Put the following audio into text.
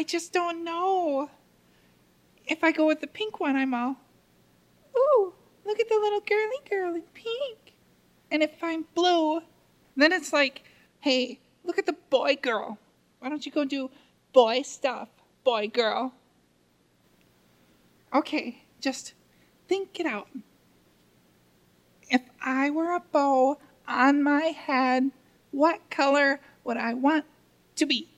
just don't know. If I go with the pink one, I'm all, ooh, look at the little girly girl in pink. And if I'm blue, then it's like, hey, look at the boy girl. Why don't you go do boy stuff, boy girl? Okay, just think it out. If I were a bow on my head, what color would I want to be?